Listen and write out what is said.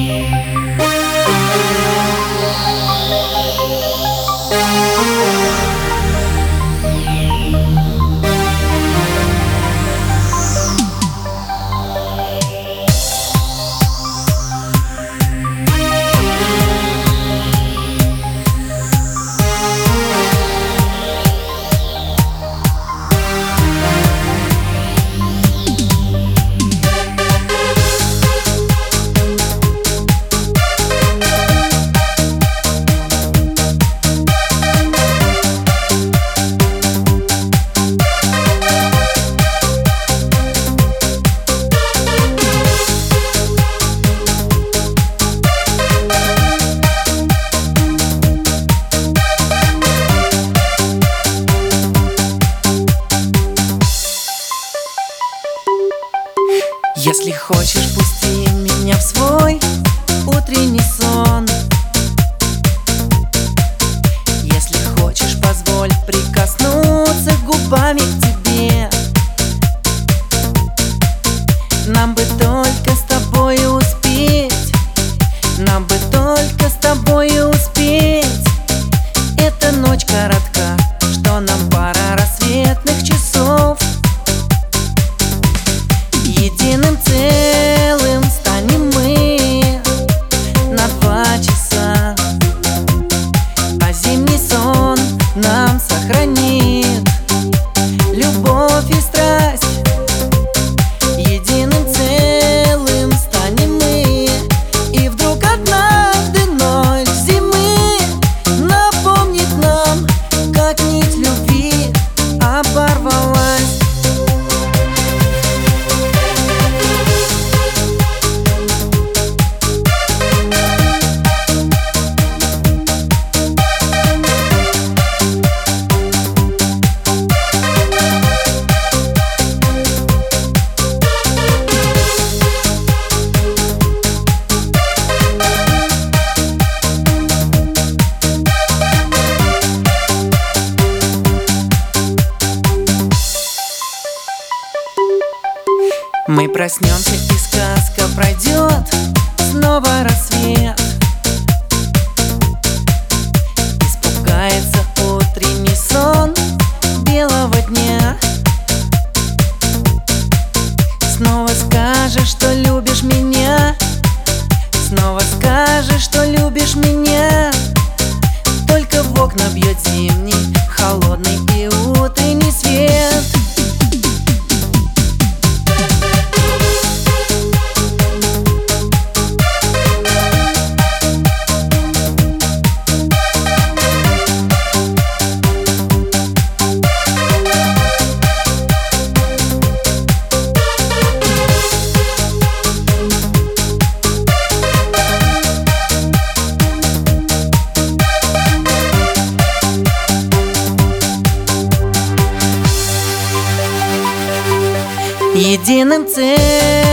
Если хочешь, пусти меня в свой утренний сон. Если хочешь, позволь прикоснуться губами к тебе. Нам бы только с тобой успеть, нам бы только с тобой успеть. Эта ночь коротка, что нам пара рассветных часов. Единым целым станем мы на 2 часа, а зимний сон нам сохранит любовь и страсть. Единым целым станем мы, и вдруг однажды ночь зимы напомнит нам, как нить любви оборвалась. Мы проснемся, и сказка пройдет, снова рассвет. Испугается утренний сон белого дня. Снова скажешь, что любишь меня, снова скажешь, что любишь меня. Только в окна бьет зимний, холодный и утренний свет. Единым целым